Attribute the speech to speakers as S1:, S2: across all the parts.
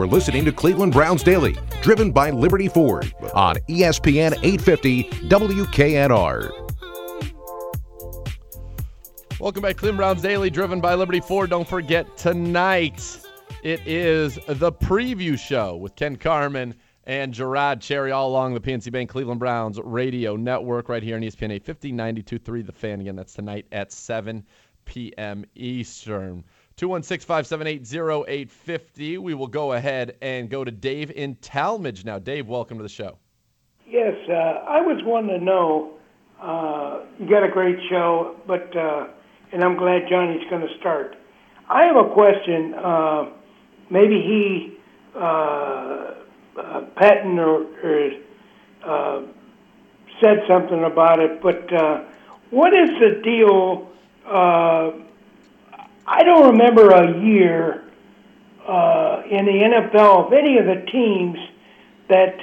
S1: You're listening to Cleveland Browns Daily, driven by Liberty Ford on ESPN 850 WKNR.
S2: Welcome back, Cleveland Browns Daily, driven by Liberty Ford. Don't forget, tonight it is the preview show with Ken Carman and Gerard Cherry all along the PNC Bank Cleveland Browns radio network right here on ESPN 850, 92.3 The Fan. Again, that's tonight at 7 p.m. Eastern. 216-578-0850. We will go ahead and go to Dave in Talmadge now. Dave, welcome to the show.
S3: Yes, I was wanting to know, you got a great show, but and I'm glad Johnny's going to start. I have a question. Maybe he, Patton or said something about it, but what is the deal? I don't remember a year in the NFL of any of the teams that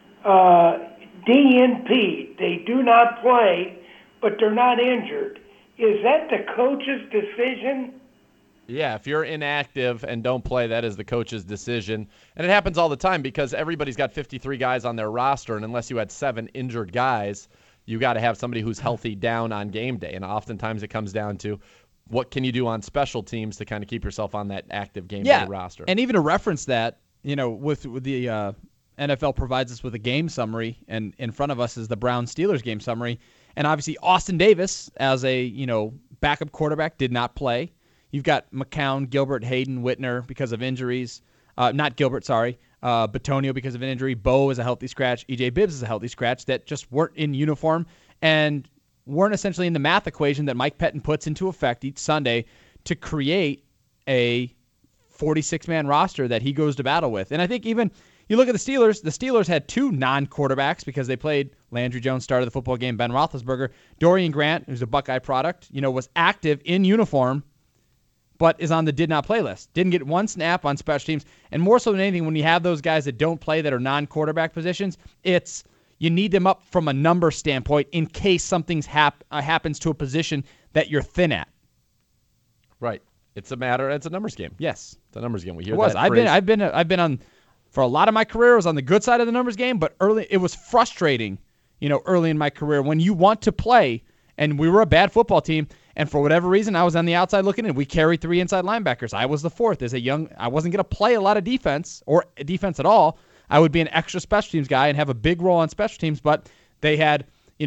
S3: DNP, they do not play, but they're not injured. Is that the coach's decision?
S2: Yeah, if you're inactive and don't play, that is the coach's decision. And it happens all the time because everybody's got 53 guys on their roster, and unless you had 7 injured guys, you got to have somebody who's healthy down on game day. And oftentimes it comes down to what can you do on special teams to kind of keep yourself on that active game day roster.
S4: And even to reference that, with the NFL provides us with a game summary, and in front of us is the Browns-Steelers game summary. And obviously Austin Davis, as a backup quarterback, did not play. You've got McCown, Gilbert, Hayden, Whitner because of injuries. Not Gilbert, sorry. Bitonio because of an injury. Bo is a healthy scratch. E.J. Bibbs is a healthy scratch that just weren't in uniform and weren't essentially in the math equation that Mike Pettin puts into effect each Sunday to create a 46-man roster that he goes to battle with. And I think even you look at the Steelers had 2 non-quarterbacks because they played. Landry Jones started the football game, Ben Roethlisberger. Dorian Grant, who's a Buckeye product, was active in uniform, but is on the did not play list. Didn't get one snap on special teams. And more so than anything, when you have those guys that don't play that are non-quarterback positions, it's you need them up from a number standpoint in case something happens to a position that you're thin at.
S2: Right. It's a numbers game.
S4: Yes.
S2: It's a numbers game. We hear
S4: it was.
S2: that phrase.
S4: I've been on, for a lot of my career, I was on the good side of the numbers game, but early it was frustrating, early in my career when you want to play, and we were a bad football team, and for whatever reason, I was on the outside looking in. We carried 3 inside linebackers. I was the 4th. I wasn't going to play a lot of defense or defense at all. I would be an extra special teams guy and have a big role on special teams, but they had,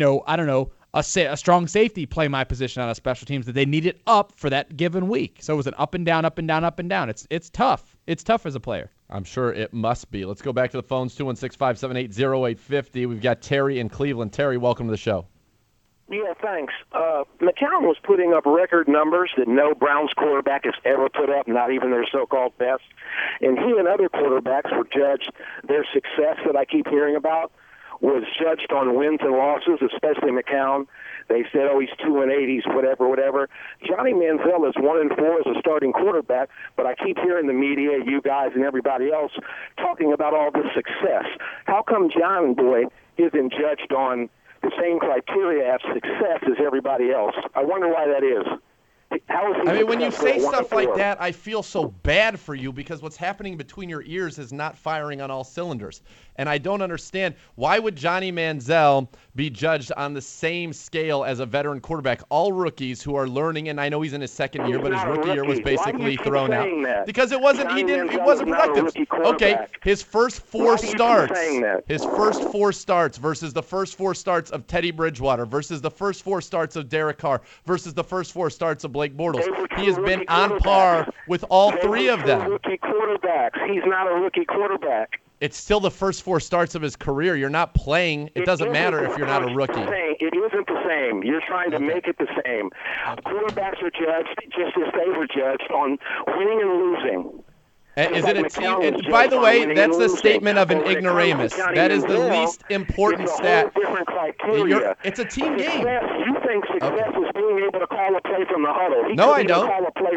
S4: a strong safety play my position on a special teams that they needed up for that given week. So it was an up and down, up and down, up and down. It's tough. It's tough as a player.
S2: I'm sure it must be. Let's go back to the phones, 216-578-0850. We've got Terry in Cleveland. Terry, welcome to the show.
S5: Yeah, thanks. McCown was putting up record numbers that no Browns quarterback has ever put up, not even their so-called best. And he and other quarterbacks were judged, their success that I keep hearing about was judged on wins and losses, especially McCown. They said, he's 2-8, he's whatever. Johnny Manziel is 1-4 as a starting quarterback, but I keep hearing the media, you guys and everybody else, talking about all this success. How come John Boy isn't judged on the same criteria of success as everybody else? I wonder why that is.
S2: When you say stuff like that, I feel so bad for you because what's happening between your ears is not firing on all cylinders. And I don't understand, why would Johnny Manziel be judged on the same scale as a veteran quarterback? All rookies who are learning, and I know he's in his second year, but his rookie year was basically thrown out. Because it wasn't productive. Okay, his first 4 starts versus the first 4 starts of Teddy Bridgewater versus the first 4 starts of Derek Carr versus the first 4 starts of Blake Bortles. He has been on par with all 3 of them.
S5: Rookie quarterbacks. He's not a rookie quarterback.
S2: It's still the first 4 starts of his career. You're not playing. It doesn't matter if you're not a rookie.
S5: It isn't the same. You're trying to make it the same. Quarterbacks are judged just as they were judged on winning and losing.
S2: Is it a team? And by the way, that's the statement of an ignoramus. That is the least important stat. It's a team game.
S5: You think success is being able to call a play from the huddle.
S2: No, I don't.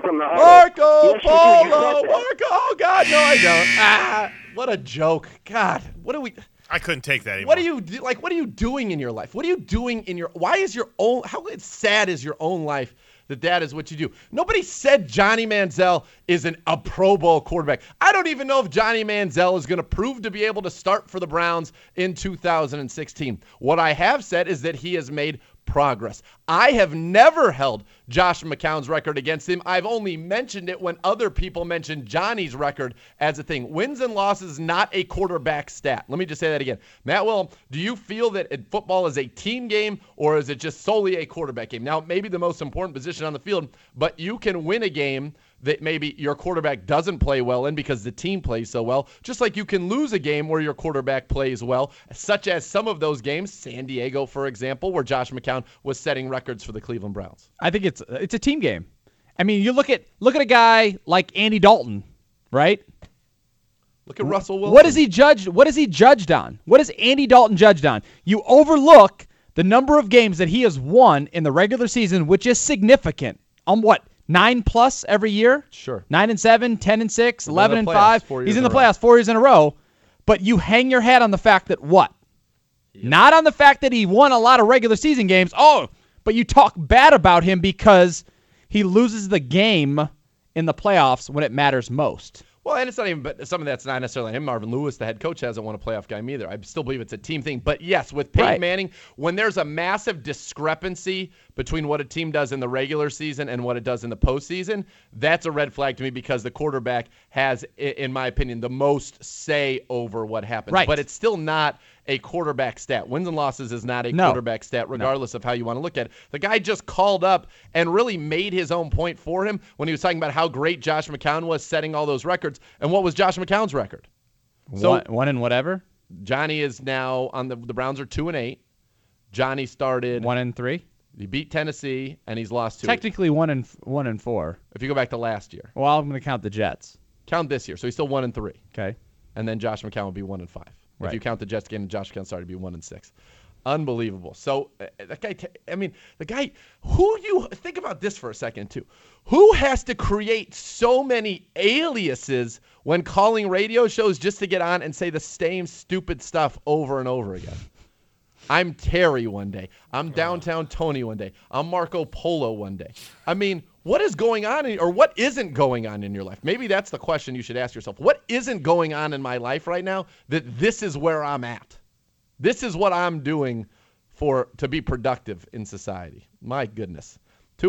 S5: Marco
S2: Polo! Marco! Oh, God, no, I don't. What a joke. God, what do we...
S6: I couldn't take that anymore.
S2: What are you what are you doing in your life? What are you doing in your? Why is your own? How sad is your own life that is what you do? Nobody said Johnny Manziel is a Pro Bowl quarterback. I don't even know if Johnny Manziel is going to prove to be able to start for the Browns in 2016. What I have said is that he has made progress. I have never held Josh McCown's record against him. I've only mentioned it when other people mentioned Johnny's record as a thing. Wins and losses is not a quarterback stat. Let me just say that again. Matt Willem, do you feel that football is a team game or is it just solely a quarterback game? Now, maybe the most important position on the field, but you can win a game that maybe your quarterback doesn't play well in because the team plays so well, just like you can lose a game where your quarterback plays well, such as some of those games, San Diego, for example, where Josh McCown was setting records for the Cleveland Browns.
S4: I think it's a team game. I mean, you look at a guy like Andy Dalton, right?
S2: Look at Russell Wilson.
S4: What is he judged on? What is Andy Dalton judged on? You overlook the number of games that he has won in the regular season, which is significant. On what? 9+ every year?
S2: Sure.
S4: 9-7, 10-6, 11-5. He's in the playoffs 4 years in a row. But you hang your hat on the fact that what? Yep. Not on the fact that he won a lot of regular season games. Oh, but you talk bad about him because he loses the game in the playoffs when it matters most.
S2: Well, and it's not even, but some of that's not necessarily him. Marvin Lewis, the head coach, hasn't won a playoff game either. I still believe it's a team thing. But yes, with Peyton Manning, when there's a massive discrepancy between what a team does in the regular season and what it does in the postseason, that's a red flag to me because the quarterback has, in my opinion, the most say over what happens.
S4: Right.
S2: But it's still not a quarterback stat. Wins and losses is not a quarterback stat, regardless of how you want to look at it. The guy just called up and really made his own point for him when he was talking about how great Josh McCown was setting all those records. And what was Josh McCown's record?
S4: So one and whatever.
S2: Johnny is now on the Browns are 2-8. Johnny started
S4: 1-3.
S2: He beat Tennessee and he's lost 2.
S4: Technically 1-4.
S2: If you go back to last year.
S4: Well, I'm going to count the Jets.
S2: Count this year, so he's still 1-3.
S4: Okay.
S2: And then Josh McCown will be 1-5.
S4: Right.
S2: If you count the Jets game, Josh McCown started to be 1-6. Unbelievable. So that guy, the guy, think about this for a second too. Who has to create so many aliases when calling radio shows just to get on and say the same stupid stuff over and over again? I'm Terry one day. I'm Downtown Tony one day. I'm Marco Polo one day. I mean, what is going on or what isn't going on in your life? Maybe that's the question you should ask yourself. What isn't going on in my life right now that this is where I'm at? This is what I'm doing to be productive in society. My goodness.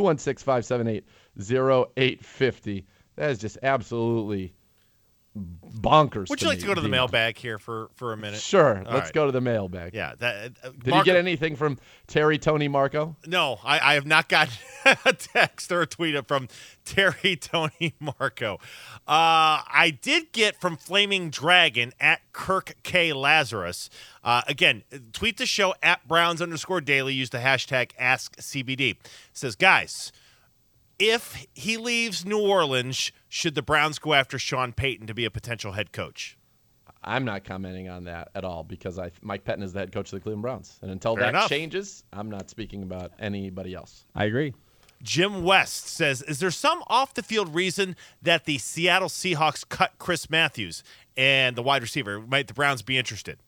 S2: 216-578-0850. That is just absolutely bonkers.
S6: Would you like to go to the mailbag here for a minute?
S2: Sure. Let's go to the mailbag.
S6: Yeah.
S2: Did you get anything from Terry, Tony, Marco?
S6: No, I have not gotten a text or a tweet from Terry, Tony, Marco. I did get from Flaming Dragon at Kirk K. Lazarus. Again, tweet the show at Browns_Daily. Use the hashtag AskCBD. It says, guys, if he leaves New Orleans, should the Browns go after Sean Payton to be a potential head coach?
S2: I'm not commenting on that at all because Mike Pettin is the head coach of the Cleveland Browns. And until changes, I'm not speaking about anybody else.
S4: I agree.
S6: Jim West says, is there some off-the-field reason that the Seattle Seahawks cut Chris Matthews and the wide receiver? Might the Browns be interested?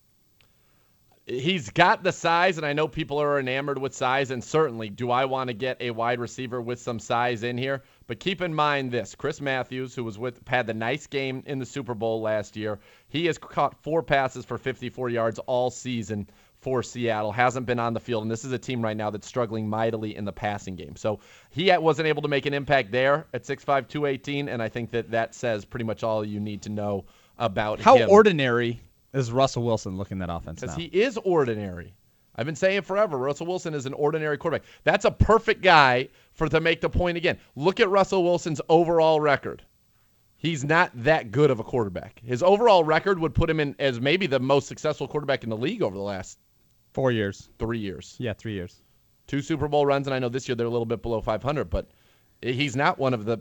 S2: He's got the size, and I know people are enamored with size, and certainly do I want to get a wide receiver with some size in here. But keep in mind this, Chris Matthews, who had the nice game in the Super Bowl last year, he has caught 4 passes for 54 yards all season for Seattle, hasn't been on the field, and this is a team right now that's struggling mightily in the passing game. So he wasn't able to make an impact there at 6'5", 218, and I think that says pretty much all you need to know about him.
S4: How ordinary is Russell Wilson looking that offense now?
S2: Because he is ordinary. I've been saying it forever. Russell Wilson is an ordinary quarterback. That's a perfect guy to make the point again. Look at Russell Wilson's overall record. He's not that good of a quarterback. His overall record would put him in as maybe the most successful quarterback in the league over the last
S4: 4 years.
S2: 3 years.
S4: Yeah, 3 years.
S2: 2 Super Bowl runs, and I know this year they're a little bit below 500, but he's not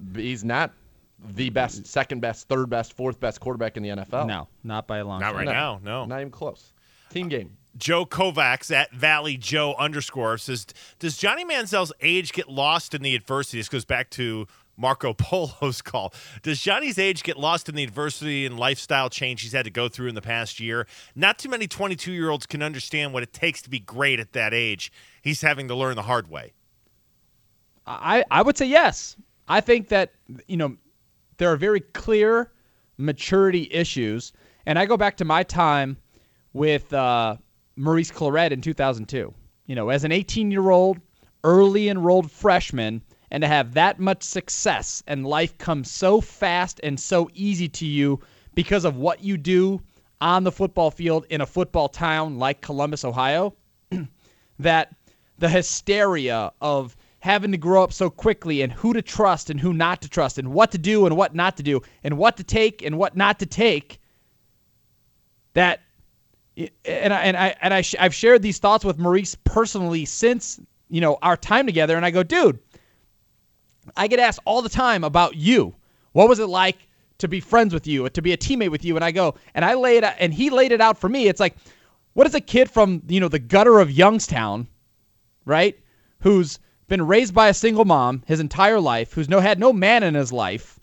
S2: the best, second best, third best, fourth best quarterback in the NFL.
S4: No, not by a long
S6: shot.
S4: shot.
S6: Not right now, no.
S2: Not even close. Team game.
S6: Joe Kovacs at ValleyJoe_ says, does Johnny Manziel's age get lost in the adversity? This goes back to Marco Polo's call. Does Johnny's age get lost in the adversity and lifestyle change he's had to go through in the past year? Not too many 22-year-olds can understand what it takes to be great at that age. He's having to learn the hard way.
S4: I would say yes. I think that, there are very clear maturity issues. And I go back to my time with Maurice Clarett in 2002. As an 18-year-old, early enrolled freshman, and to have that much success and life come so fast and so easy to you because of what you do on the football field in a football town like Columbus, Ohio, that the hysteria of having to grow up so quickly and who to trust and who not to trust and what to do and what not to do and what to take and what not to take, that I've shared these thoughts with Maurice personally since our time together, and I go, dude, I get asked all the time about you. What was it like to be friends with you, to be a teammate with you? And I go, and I lay it out, and he laid it out for me. It's like, what is a kid from the gutter of Youngstown, right, who's been raised by a single mom his entire life, who's had no man in his life,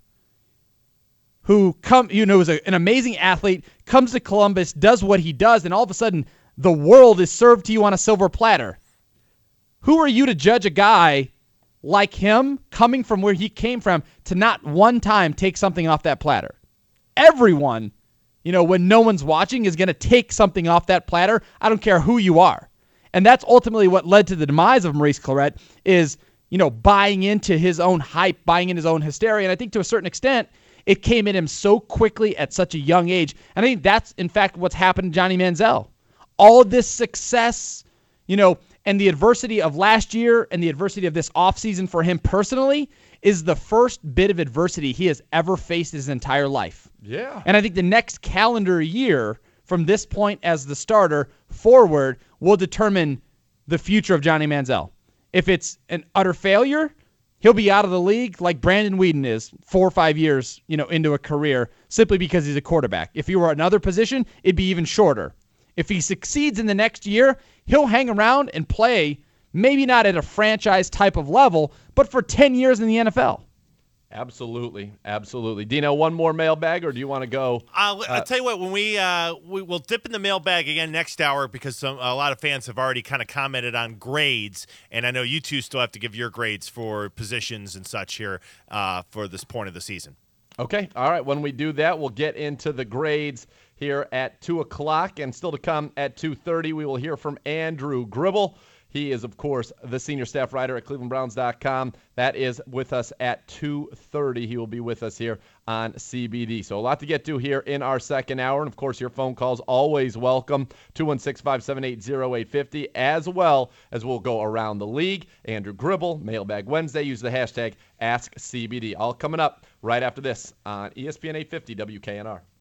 S4: who is an amazing athlete, comes to Columbus, does what he does, and all of a sudden the world is served to you on a silver platter. Who are you to judge a guy like him coming from where he came from to not one time take something off that platter? Everyone, when no one's watching, is going to take something off that platter. I don't care who you are. And that's ultimately what led to the demise of Maurice Clarett is, buying into his own hype, buying in his own hysteria. And I think to a certain extent, it came in him so quickly at such a young age. And I think that's, in fact, what's happened to Johnny Manziel. All of this success, and the adversity of last year and the adversity of this offseason for him personally is the first bit of adversity he has ever faced his entire life.
S2: Yeah.
S4: And I think the next calendar year from this point as the starter forward will determine the future of Johnny Manziel. If it's an utter failure, he'll be out of the league like Brandon Weeden is 4 or 5 years, into a career simply because he's a quarterback. If he were another position, it'd be even shorter. If he succeeds in the next year, he'll hang around and play, maybe not at a franchise type of level, but for 10 years in the NFL.
S2: Absolutely. Dino, one more mailbag, or do you want to go?
S6: I'll tell you what, when we'll dip in the mailbag again next hour because a lot of fans have already kind of commented on grades, and I know you two still have to give your grades for positions and such here for this point of the season.
S2: Okay. All right. When we do that, we'll get into the grades here at 2 o'clock, and still to come at 2:30, we will hear from Andrew Gribble. He is, of course, the senior staff writer at clevelandbrowns.com. That is with us at 2:30. He will be with us here on CBD. So a lot to get to here in our second hour. And, of course, your phone calls always welcome, 216-578-0850, as well as we'll go around the league. Andrew Gribble, Mailbag Wednesday. Use the hashtag AskCBD. All coming up right after this on ESPN 850 WKNR.